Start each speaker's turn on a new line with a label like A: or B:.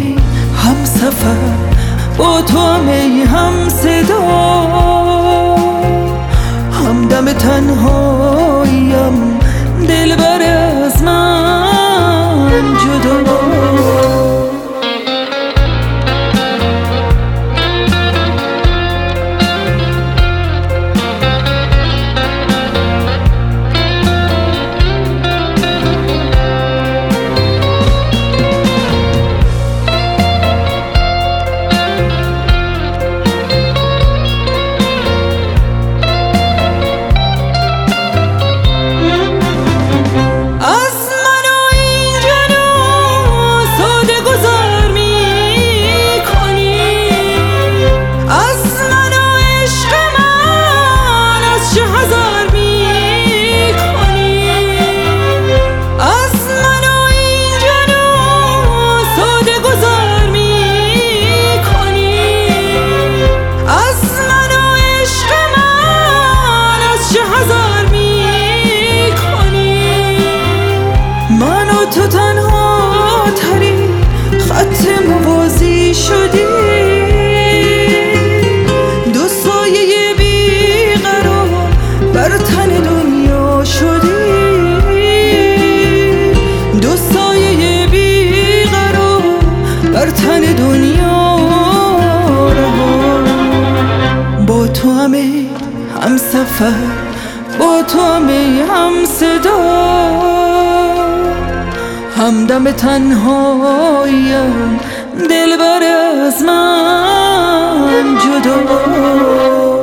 A: ای هم سفر، با تو هم ای هم صدا، همدم تنهاییم دلبر از من جدا. تو تنها تری خط موازی شدی، دو سایه بیقرار بر تن دنیا شدی، دو سایه بیقرار بر تن دنیا رها. با تو همه هم سفر، با تو همه هم صدا، همدم تنهاییم دلبر از من جدا.